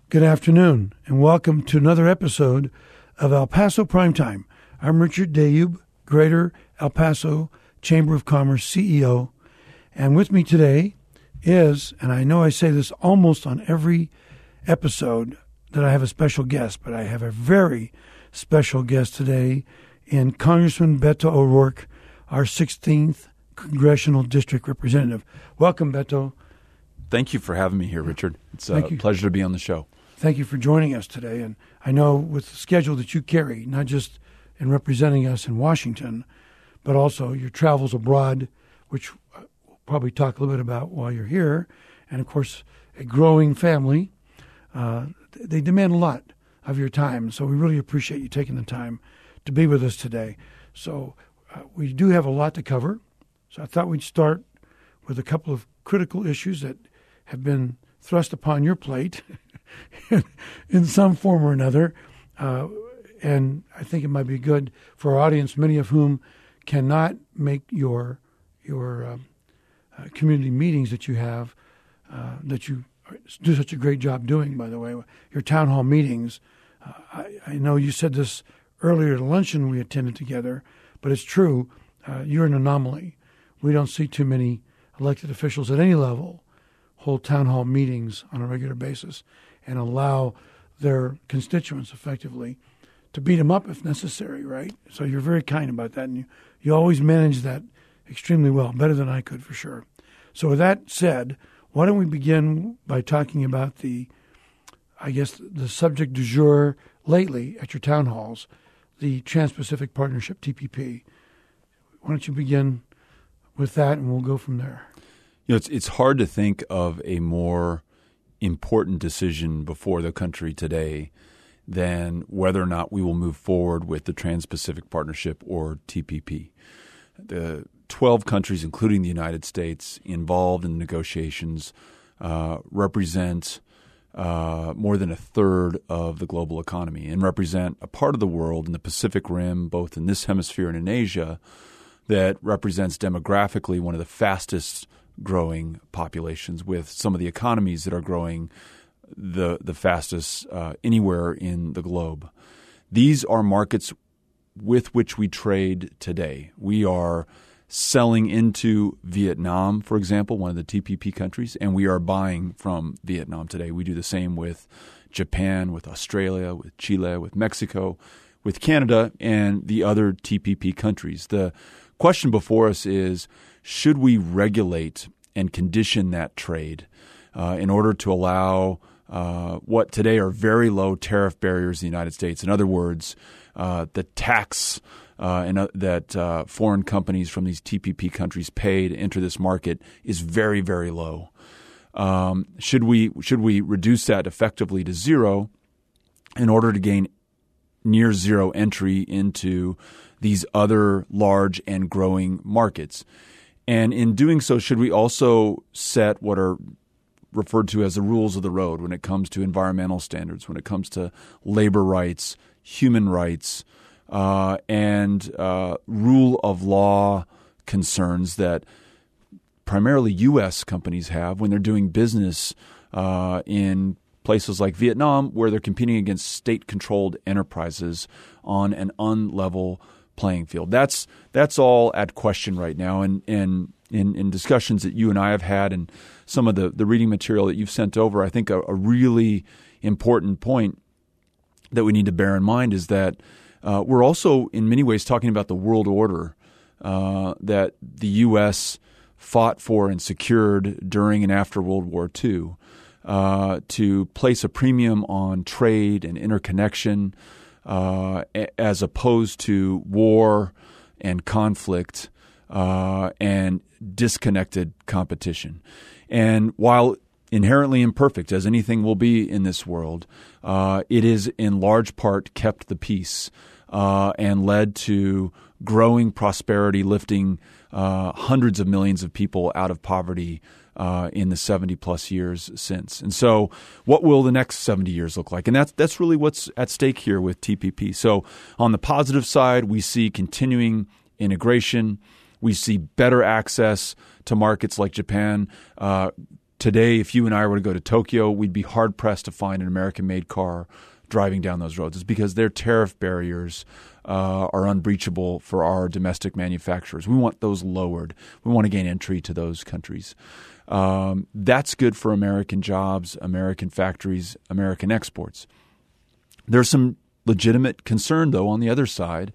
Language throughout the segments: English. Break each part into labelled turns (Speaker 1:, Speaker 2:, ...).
Speaker 1: Good afternoon, and welcome to another episode of El Paso Primetime. I'm Richard Dayub, Greater El Paso Chamber of Commerce CEO, and with me today is, and I know I say this almost on every episode, that I have a special guest, but I have a very special guest today in Congressman Beto O'Rourke, our 16th Congressional District Representative. Welcome, Beto.
Speaker 2: Thank you for having me here, Richard. It's a pleasure to be on the show.
Speaker 1: Thank you for joining us today. And I know with the schedule that you carry, not just in representing us in Washington, but also your travels abroad, which we'll probably talk a little bit about while you're here, and, of course, a growing family, they demand a lot of your time. So we really appreciate you taking the time to be with us today. So we do have a lot to cover. So I thought we'd start with a couple of critical issues that have been thrust upon your plate in some form or another. And I think it might be good for our audience, many of whom cannot make your community meetings that you have, that you do such a great job doing, by the way, your town hall meetings. I know you said this earlier at a luncheon we attended together, but it's true. You're an anomaly. We don't see too many elected officials at any level hold town hall meetings on a regular basis and allow their constituents effectively to beat them up if necessary, right? So you're very kind about that, and you always manage that extremely well, better than I could for sure. So with that said, why don't we begin by talking about the subject du jour lately at your town halls, the Trans-Pacific Partnership, TPP. Why don't you begin with that, and we'll go from there.
Speaker 2: You know, it's hard to think of a more important decision before the country today than whether or not we will move forward with the Trans-Pacific Partnership, or TPP. The 12 countries, including the United States, involved in negotiations represent more than a third of the global economy and represent a part of the world in the Pacific Rim, both in this hemisphere and in Asia, that represents demographically one of the fastest growing populations, with some of the economies that are growing the fastest anywhere in the globe. These are markets with which we trade today. We are selling into Vietnam, for example, one of the TPP countries, and we are buying from Vietnam today. We do the same with Japan, with Australia, with Chile, with Mexico, with Canada, and the other TPP countries. The question before us is, should we regulate and condition that trade in order to allow what today are very low tariff barriers in the United States? In other words, the tax that foreign companies from these TPP countries pay to enter this market is very, very low. Should we reduce that effectively to zero in order to gain near zero entry into these other large and growing markets? And in doing so, should we also set what are referred to as the rules of the road when it comes to environmental standards, when it comes to labor rights, human rights, and rule of law concerns that primarily U.S. companies have when they're doing business in places like Vietnam, where they're competing against state-controlled enterprises on an unlevel playing field. That's all at question right now. And in discussions that you and I have had and some of the reading material that you've sent over, I think a really important point that we need to bear in mind is that we're also in many ways talking about the world order that the U.S. fought for and secured during and after World War II to place a premium on trade and interconnection as opposed to war and conflict and disconnected competition. And while inherently imperfect, as anything will be in this world, it is in large part kept the peace and led to growing prosperity, lifting hundreds of millions of people out of poverty in the 70-plus years since. And so what will the next 70 years look like? And that's really what's at stake here with TPP. So on the positive side, we see continuing integration. We see better access to markets like Japan, today, if you and I were to go to Tokyo, we'd be hard-pressed to find an American-made car driving down those roads. It's because their tariff barriers are unbreachable for our domestic manufacturers. We want those lowered. We want to gain entry to those countries. That's good for American jobs, American factories, American exports. There's some legitimate concern, though, on the other side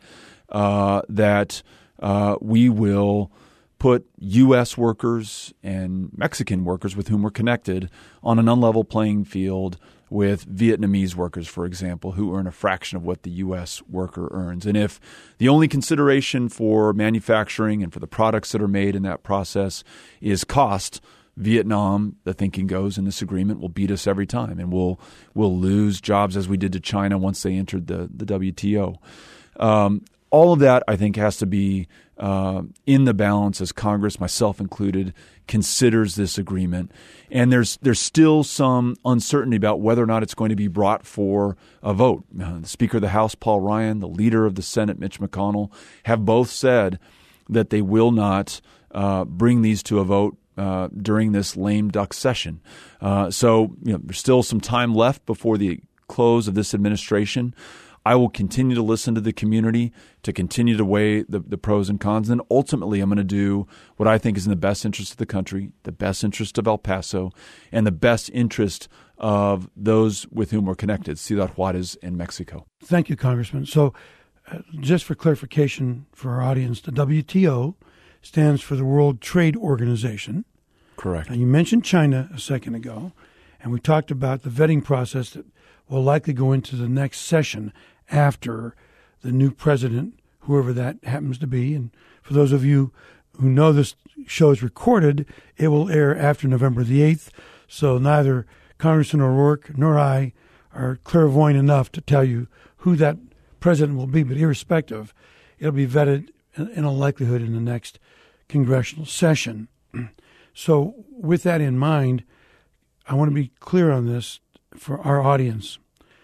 Speaker 2: that we will put U.S. workers and Mexican workers with whom we're connected on an unlevel playing field with Vietnamese workers, for example, who earn a fraction of what the U.S. worker earns. And if the only consideration for manufacturing and for the products that are made in that process is cost, Vietnam, the thinking goes, in this agreement will beat us every time, and we'll lose jobs as we did to China once they entered the WTO. All of that, I think, has to be in the balance as Congress, myself included, considers this agreement. And there's still some uncertainty about whether or not it's going to be brought for a vote. The Speaker of the House, Paul Ryan, the leader of the Senate, Mitch McConnell, have both said that they will not bring these to a vote during this lame duck session. So there's still some time left before the close of this administration. I will continue to listen to the community, to continue to weigh the pros and cons. And then ultimately, I'm going to do what I think is in the best interest of the country, the best interest of El Paso, and the best interest of those with whom we're connected, Ciudad Juarez and Mexico.
Speaker 1: Thank you, Congressman. So just for clarification for our audience, the WTO stands for the World Trade Organization.
Speaker 2: Correct.
Speaker 1: Now, you mentioned China a second ago, and we talked about the vetting process that will likely go into the next session after the new president, whoever that happens to be. And for those of you who know this show is recorded, it will air after November the 8th. So neither Congressman O'Rourke nor I are clairvoyant enough to tell you who that president will be. But irrespective, it'll be vetted in all likelihood in the next congressional session. So with that in mind, I want to be clear on this for our audience.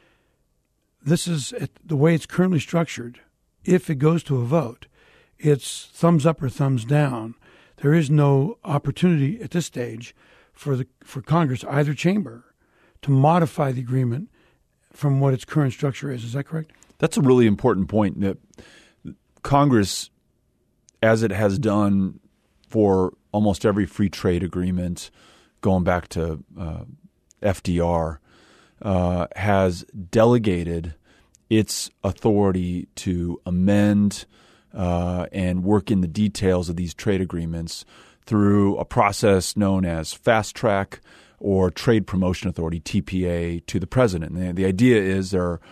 Speaker 1: This is the way it's currently structured. If it goes to a vote, it's thumbs up or thumbs down. There is no opportunity at this stage for Congress, either chamber, to modify the agreement from what its current structure is. Is that correct?
Speaker 2: That's a really important point, that Congress, as it has done for almost every free trade agreement going back to FDR, has delegated its authority to amend and work in the details of these trade agreements through a process known as fast track or trade promotion authority, TPA, to the president. And the idea is there are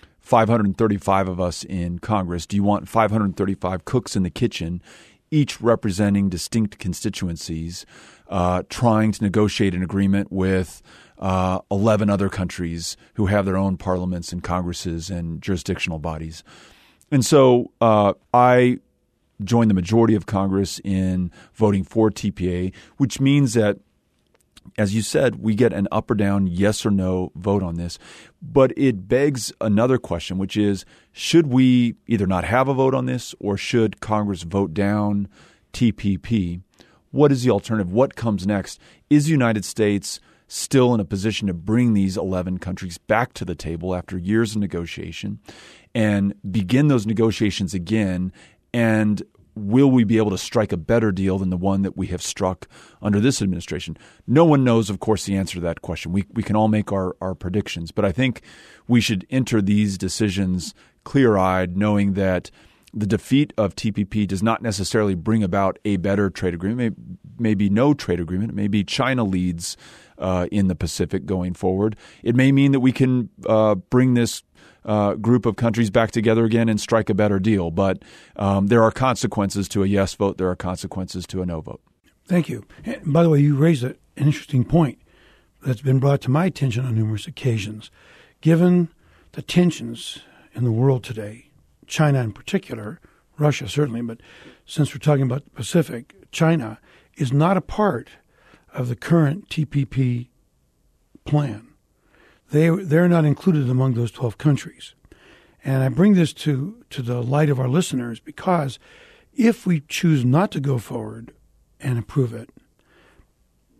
Speaker 2: 535 of us in Congress. Do you want 535 cooks in the kitchen, each representing distinct constituencies, trying to negotiate an agreement with 11 other countries who have their own parliaments and congresses and jurisdictional bodies? And so I joined the majority of Congress in voting for TPA, which means that, as you said, we get an up or down, yes or no vote on this. But it begs another question, which is, should we either not have a vote on this, or should Congress vote down TPP? What is the alternative? What comes next? Is the United States still in a position to bring these 11 countries back to the table after years of negotiation and begin those negotiations again? And will we be able to strike a better deal than the one that we have struck under this administration? No one knows, of course, the answer to that question. We can all make our predictions, but I think we should enter these decisions clear-eyed, knowing that the defeat of TPP does not necessarily bring about a better trade agreement. Maybe no trade agreement. Maybe China leads in the Pacific going forward. It may mean that we can bring this group of countries back together again and strike a better deal. But there are consequences to a yes vote. There are consequences to a no vote.
Speaker 1: Thank you. And by the way, you raised an interesting point that's been brought to my attention on numerous occasions. Given the tensions in the world today, China in particular, Russia certainly, but since we're talking about the Pacific, China is not a part of the current TPP plan. They're not included among those 12 countries. And I bring this to the light of our listeners because if we choose not to go forward and approve it,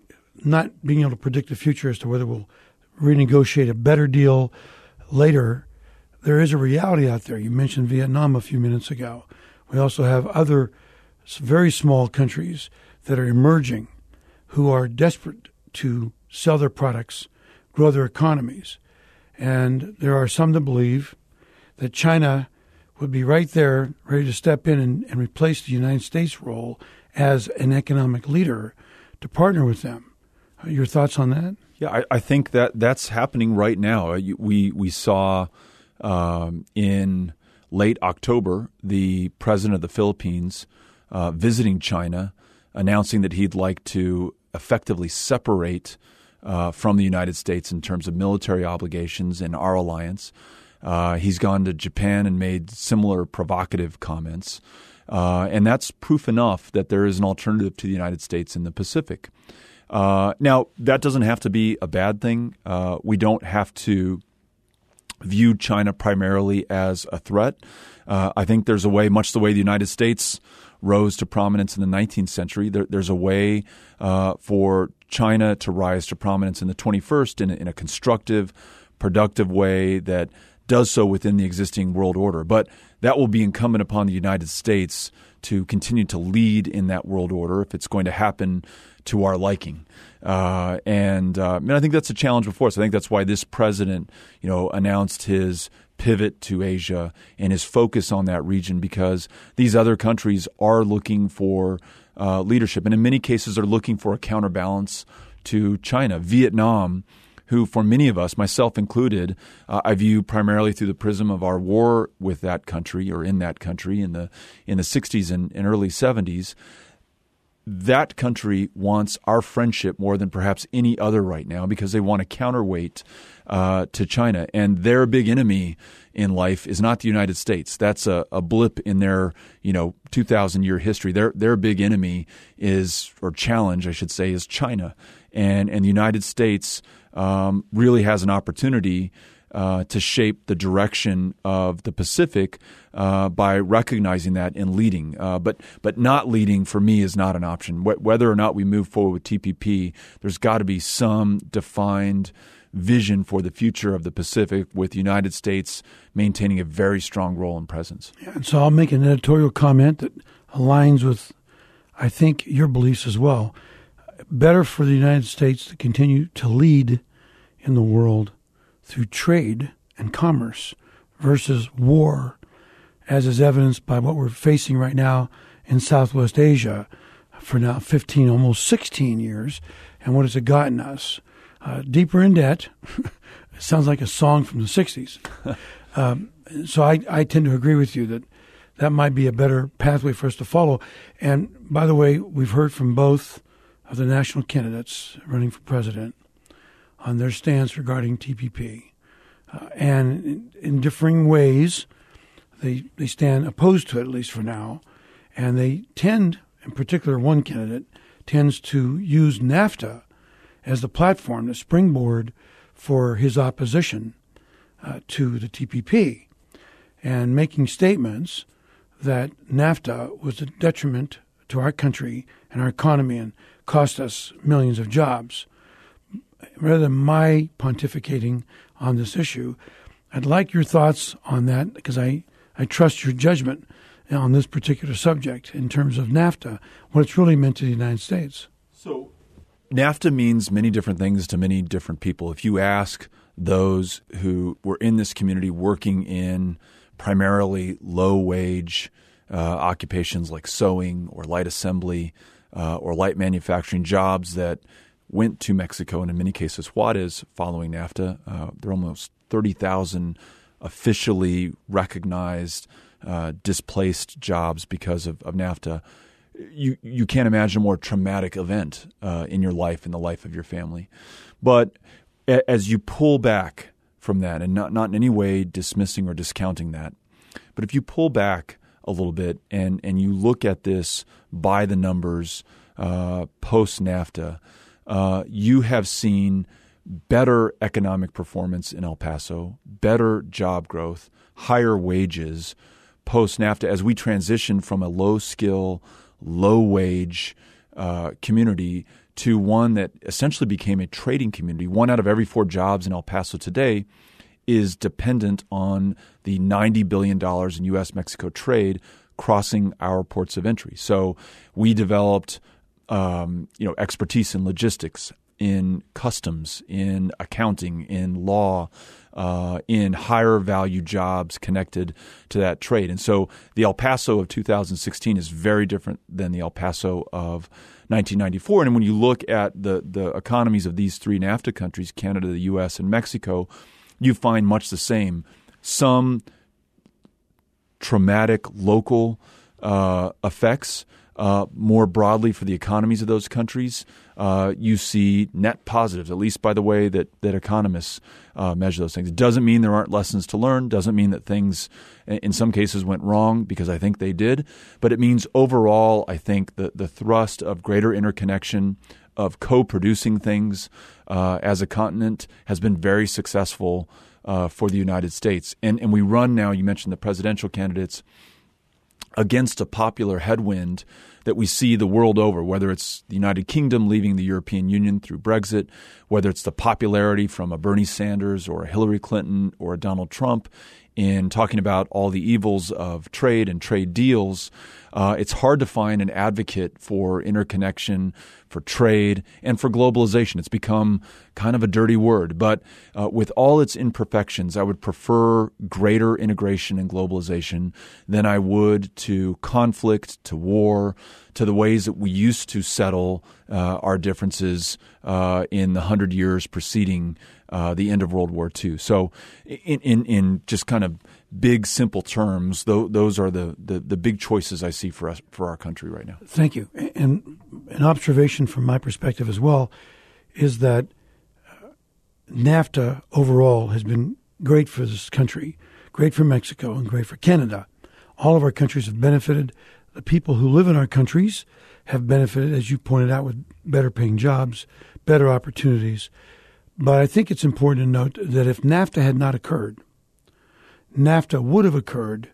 Speaker 1: not being able to predict the future as to whether we'll renegotiate a better deal later, there is a reality out there. You mentioned Vietnam a few minutes ago. We also have other very small countries that are emerging who are desperate to sell their products, grow their economies. And there are some that believe that China would be right there, ready to step in and replace the United States' role as an economic leader to partner with them. Your thoughts on that?
Speaker 2: Yeah, I think that's happening right now. We saw in late October the president of the Philippines visiting China, announcing that he'd like to effectively separate from the United States in terms of military obligations and our alliance. He's gone to Japan and made similar provocative comments. And that's proof enough that there is an alternative to the United States in the Pacific. Now, that doesn't have to be a bad thing. We don't have to view China primarily as a threat. I think there's a way, much the way the United States rose to prominence in the 19th century, there's a way for China to rise to prominence in the 21st in a constructive, productive way that does so within the existing world order. But that will be incumbent upon the United States to continue to lead in that world order if it's going to happen to our liking. And I think that's a challenge before us. I think that's why this president, announced his pivot to Asia and his focus on that region, because these other countries are looking for leadership, and in many cases are looking for a counterbalance to China. Vietnam, who for many of us, myself included, I view primarily through the prism of our war with that country or in that country in the 60s and early 70s. That country wants our friendship more than perhaps any other right now because they want a counterweight to China. And their big enemy in life is not the United States. That's a blip in their 2,000-year history. Their big enemy or challenge, I should say, is China. And the United States really has an opportunity to shape the direction of the Pacific by recognizing that and leading. But not leading, for me, is not an option. Whether or not we move forward with TPP, there's got to be some defined vision for the future of the Pacific, with the United States maintaining a very strong role and presence.
Speaker 1: Yeah, and so I'll make an editorial comment that aligns with, I think, your beliefs as well. Better for the United States to continue to lead in the world through trade and commerce versus war, as is evidenced by what we're facing right now in Southwest Asia for now 15, almost 16 years, and what has it gotten us? Deeper in debt. It sounds like a song from the 60s. So I tend to agree with you that might be a better pathway for us to follow. And by the way, we've heard from both of the national candidates running for president on their stance regarding TPP. And in differing ways, they stand opposed to it, at least for now. And they tend, in particular, one candidate tends to use NAFTA as the platform, the springboard for his opposition to the TPP, and making statements that NAFTA was a detriment to our country and our economy and cost us millions of jobs. Rather than my pontificating on this issue, I'd like your thoughts on that, because I trust your judgment on this particular subject in terms of NAFTA, what it's really meant to the United States.
Speaker 2: So NAFTA means many different things to many different people. If you ask those who were in this community working in primarily low-wage occupations like sewing or light assembly or light manufacturing jobs that went to Mexico, and in many cases Juarez, following NAFTA, there are almost 30,000 officially recognized displaced jobs because of NAFTA. You can't imagine a more traumatic event in your life, in the life of your family. But as you pull back from that, and not in any way dismissing or discounting that, but if you pull back a little bit and you look at this by the numbers post-NAFTA, you have seen better economic performance in El Paso, better job growth, higher wages post-NAFTA as we transition from a low-skill, low-wage community to one that essentially became a trading community. 1 out of every 4 jobs in El Paso today is dependent on the $90 billion in U.S.-Mexico trade crossing our ports of entry. So we developed expertise in logistics, in customs, in accounting, in law, in higher value jobs connected to that trade. And so the El Paso of 2016 is very different than the El Paso of 1994. And when you look at the economies of these 3 NAFTA countries, Canada, the U.S., and Mexico, you find much the same. Some traumatic local effects more broadly for the economies of those countries. You see net positives, at least by the way that economists measure those things. It doesn't mean there aren't lessons to learn, doesn't mean that things in some cases went wrong, because I think they did. But it means overall, I think the thrust of greater interconnection, of co-producing things as a continent has been very successful for the United States. And we run now, you mentioned the presidential candidates, against a popular headwind that we see the world over, whether it's the United Kingdom leaving the European Union through Brexit, whether it's the popularity from a Bernie Sanders or a Hillary Clinton or a Donald Trump in talking about all the evils of trade and trade deals. It's hard to find an advocate for interconnection, for trade, and for globalization. It's become kind of a dirty word. But with all its imperfections, I would prefer greater integration and globalization than I would to conflict, to war, to the ways that we used to settle our differences in the 100 years preceding the end of World War II. So in just kind of big, simple terms, those are the big choices I see for us, for our country right now.
Speaker 1: Thank you. And an observation from my perspective as well is that NAFTA overall has been great for this country, great for Mexico, and great for Canada. All of our countries have benefited. The people who live in our countries have benefited, as you pointed out, with better paying jobs, better opportunities. But I think it's important to note that if NAFTA had not occurred, NAFTA would have occurred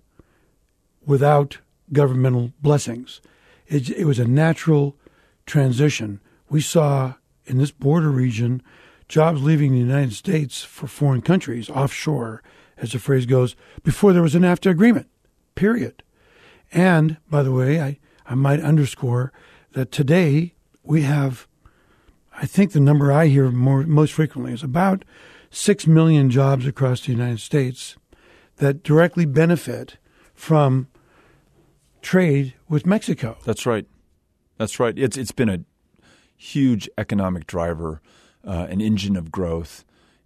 Speaker 1: without governmental blessings. It was a natural transition. We saw in this border region jobs leaving the United States for foreign countries, offshore, as the phrase goes, before there was a NAFTA agreement, period. And, by the way, I might underscore that today we have, I think the number I hear most frequently is about 6 million jobs across the United States that directly benefit from trade with Mexico.
Speaker 2: That's right. That's right. It's been a huge economic driver, an engine of growth.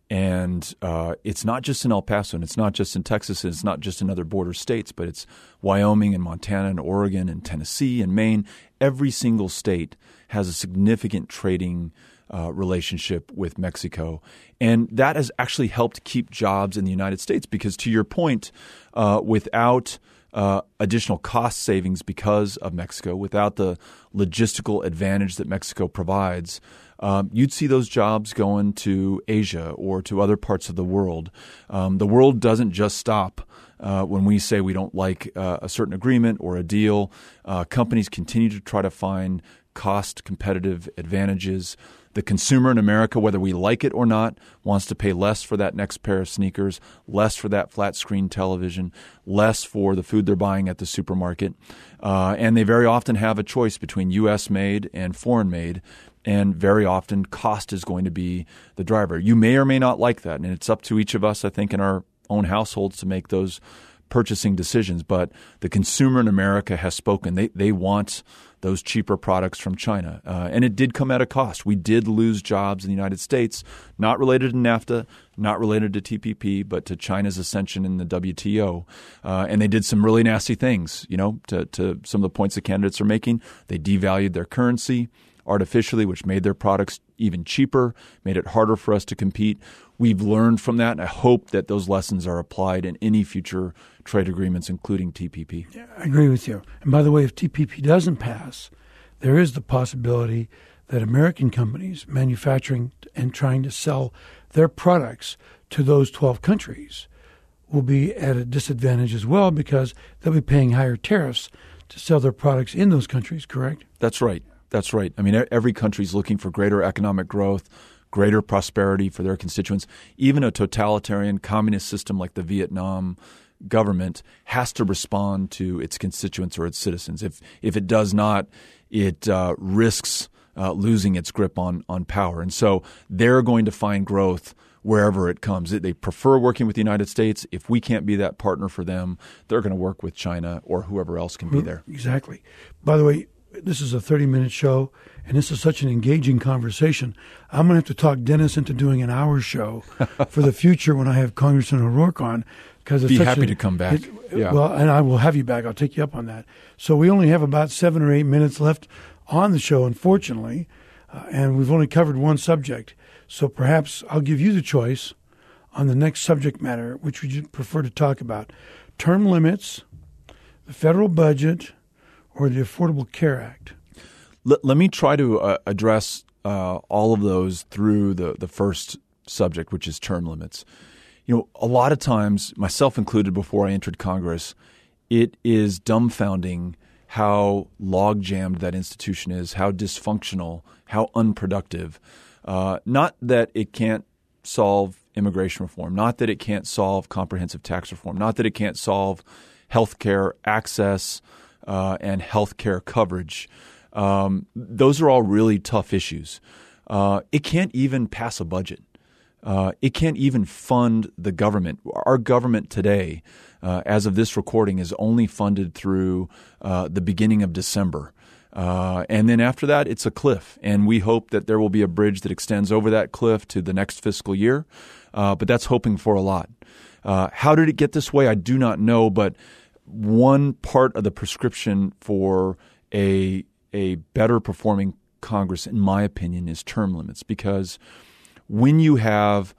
Speaker 2: And it's not just in El Paso, and it's not just in Texas, and it's not just in other border states, but it's Wyoming and Montana and Oregon and Tennessee and Maine. Every single state has a significant trading relationship with Mexico. And that has actually helped keep jobs in the United States because, to your point, without additional cost savings because of Mexico, without the logistical advantage that Mexico provides, you'd see those jobs going to Asia or to other parts of the world. The world doesn't just stop when we say we don't like a certain agreement or a deal. Companies continue to try to find cost competitive advantages. The consumer in America, whether we like it or not, wants to pay less for that next pair of sneakers, less for that flat screen television, less for the food they're buying at the supermarket. And they very often have a choice between U.S. made and foreign made. And very often cost is going to be the driver. You may or may not like that. And it's up to each of us, I think, in our own households to make those purchasing decisions. But the consumer in America has spoken. They want those cheaper products from China. And it did come at a cost. We did lose jobs in the United States, not related to NAFTA, not related to TPP, but to China's ascension in the WTO. And they did some really nasty things, to some of the points the candidates are making. They devalued their currency artificially, which made their products even cheaper, made it harder for us to compete. We've learned from that, and I hope that those lessons are applied in any future trade agreements, including TPP.
Speaker 1: Yeah, I agree with you. And by the way, if TPP doesn't pass, there is the possibility that American companies manufacturing and trying to sell their products to those 12 countries will be at a disadvantage as well because they'll be paying higher tariffs to sell their products in those countries, correct?
Speaker 2: That's right. That's right. I mean, every country is looking for greater economic growth, greater prosperity for their constituents. Even a totalitarian communist system like the Vietnam government has to respond to its constituents or its citizens. If it does not, it risks losing its grip on power. And so they're going to find growth wherever it comes. They prefer working with the United States. If we can't be that partner for them, they're going to work with China or whoever else can be there.
Speaker 1: Exactly. By the way, this is a 30-minute show, and this is such an engaging conversation. I'm going to have to talk Dennis into doing an hour show for the future when I have Congressman O'Rourke on.
Speaker 2: Be happy to come back.
Speaker 1: Yeah. Well, and I will have you back. I'll take you up on that. So we only have about 7 or 8 minutes left on the show, unfortunately, and we've only covered one subject. So perhaps I'll give you the choice on the next subject matter, which would you prefer to talk about? Term limits, the federal budget, or the Affordable Care Act?
Speaker 2: Let me try to address all of those through the first subject, which is term limits. You know, a lot of times, myself included before I entered Congress, it is dumbfounding how log-jammed that institution is, how dysfunctional, how unproductive. Not that it can't solve immigration reform, not that it can't solve comprehensive tax reform, not that it can't solve health care access and health care coverage. Those are all really tough issues. It can't even pass a budget. It can't even fund the government. Our government today, as of this recording, is only funded through the beginning of December. And then after that, it's a cliff. And we hope that there will be a bridge that extends over that cliff to the next fiscal year. But that's hoping for a lot. How did it get this way? I do not know. But one part of the prescription for a better performing Congress, in my opinion, is term limits. Because when you have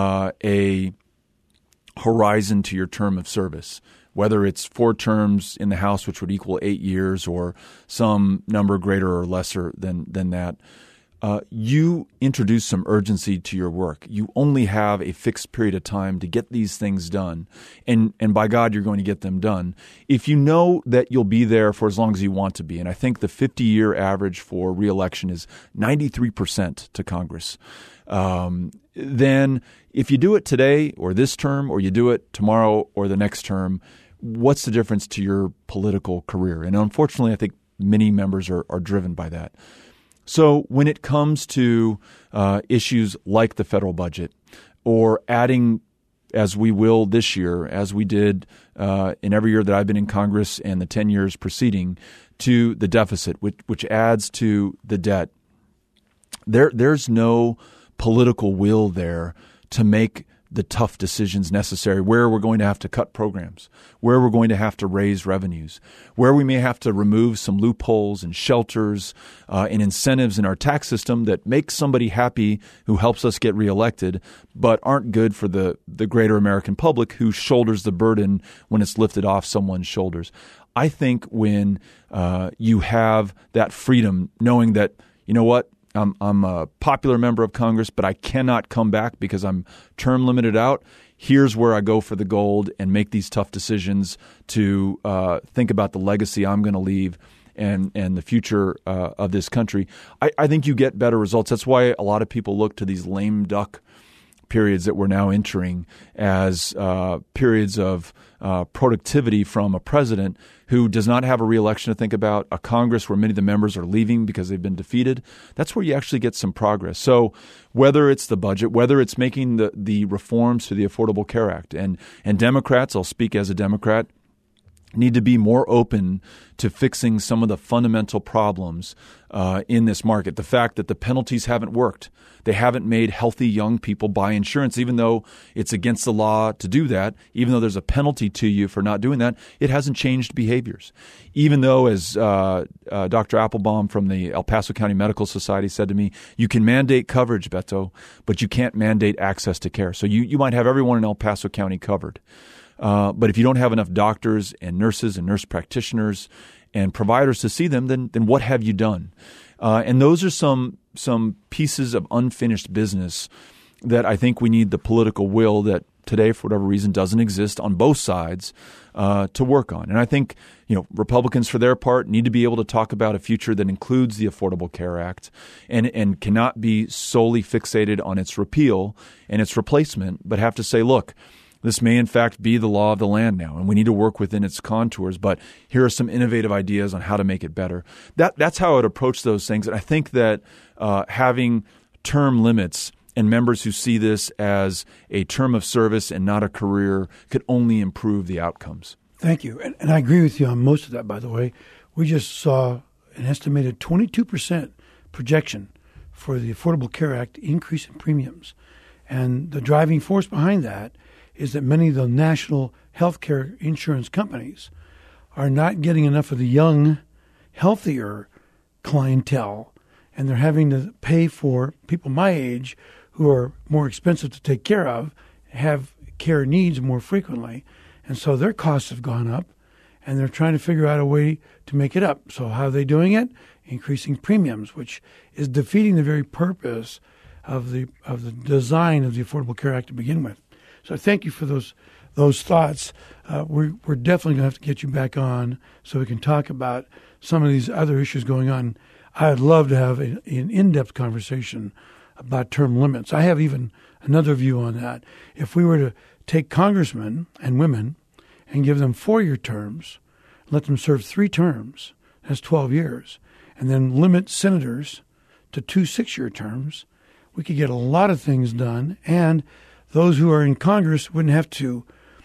Speaker 2: a horizon to your term of service, whether it's 4 terms in the House, which would equal 8 years, or some number greater or lesser than that, you introduce some urgency to your work. You only have a fixed period of time to get these things done, and by God, you're going to get them done. If you know that you'll be there for as long as you want to be, and I think the 50-year average for reelection is 93% to Congress, then if you do it today or this term, or you do it tomorrow or the next term, what's the difference to your political career? And unfortunately, I think many members are driven by that. So when it comes to issues like the federal budget, or adding, as we will this year, as we did in every year that I've been in Congress and the 10 years preceding, to the deficit, which adds to the debt, there's no political will there to make the tough decisions necessary, where we're going to have to cut programs, where we're going to have to raise revenues, where we may have to remove some loopholes and shelters and incentives in our tax system that make somebody happy who helps us get reelected, but aren't good for the greater American public who shoulders the burden when it's lifted off someone's shoulders. I think when you have that freedom, knowing that, you know what, I'm a popular member of Congress, but I cannot come back because I'm term limited out. Here's where I go for the gold and make these tough decisions to think about the legacy I'm going to leave and the future of this country. I think you get better results. That's why a lot of people look to these lame duck periods that we're now entering as periods of productivity from a president who does not have a reelection to think about, a Congress where many of the members are leaving because they've been defeated. That's where you actually get some progress. So whether it's the budget, whether it's making the reforms to the Affordable Care Act, and Democrats, I'll speak as a Democrat, need to be more open to fixing some of the fundamental problems in this market. The fact that the penalties haven't worked. They haven't made healthy young people buy insurance, even though it's against the law to do that. Even though there's a penalty to you for not doing that, it hasn't changed behaviors. Even though, as Dr. Applebaum from the El Paso County Medical Society said to me, you can mandate coverage, Beto, but you can't mandate access to care. So you might have everyone in El Paso County covered. But if you don't have enough doctors and nurses and nurse practitioners and providers to see them, then what have you done? And those are some pieces of unfinished business that I think we need the political will to today, for whatever reason, doesn't exist on both sides to work on. And I think, Republicans, for their part, need to be able to talk about a future that includes the Affordable Care Act and cannot be solely fixated on its repeal and its replacement, but have to say, look, this may in fact be the law of the land now, and we need to work within its contours, but here are some innovative ideas on how to make it better. That's how I would approach those things. And I think that having term limits and members who see this as a term of service and not a career could only improve the outcomes.
Speaker 1: Thank you. And I agree with you on most of that, by the way. We just saw an estimated 22% projection for the Affordable Care Act increase in premiums. And the driving force behind that is that many of the national healthcare insurance companies are not getting enough of the young, healthier clientele, and they're having to pay for people my age who are more expensive to take care of, have care needs more frequently, and so their costs have gone up, and they're trying to figure out a way to make it up. So how are they doing it? Increasing premiums, which is defeating the very purpose of the design of the Affordable Care Act to begin with. So thank you for those thoughts. We're definitely going to have to get you back on so we can talk about some of these other issues going on. I'd love to have an in-depth conversation about term limits. I have even another view on that. If we were to take congressmen and women and give them 4-year terms, let them serve 3 terms, that's 12 years, and then limit senators to 2 6-year terms, we could get a lot of things done, and those who are in Congress wouldn't have to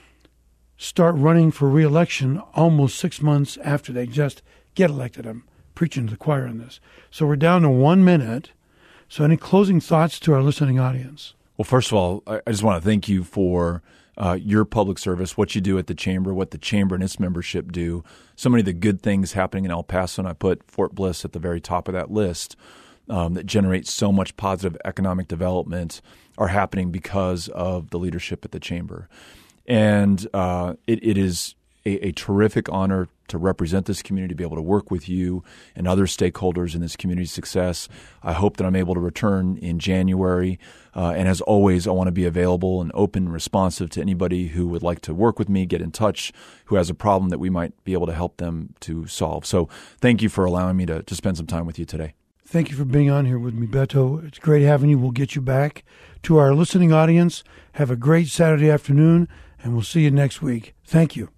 Speaker 1: start running for re-election almost 6 months after they just get elected. I'm preaching to the choir on this. So we're down to 1 minute. So any closing thoughts to our listening audience?
Speaker 2: Well, first of all, I just want to thank you for your public service, what you do at the Chamber, what the Chamber and its membership do, so many of the good things happening in El Paso, and I put Fort Bliss at the very top of that list, that generates so much positive economic development are happening because of the leadership at the Chamber. And it is a terrific honor to represent this community, to be able to work with you and other stakeholders in this community's success. I hope that I'm able to return in January. And as always, I want to be available and open and responsive to anybody who would like to work with me, get in touch, who has a problem that we might be able to help them to solve. So thank you for allowing me to spend some time with you today.
Speaker 1: Thank you for being on here with me, Beto. It's great having you. We'll get you back. To our listening audience, have a great Saturday afternoon, and we'll see you next week. Thank you.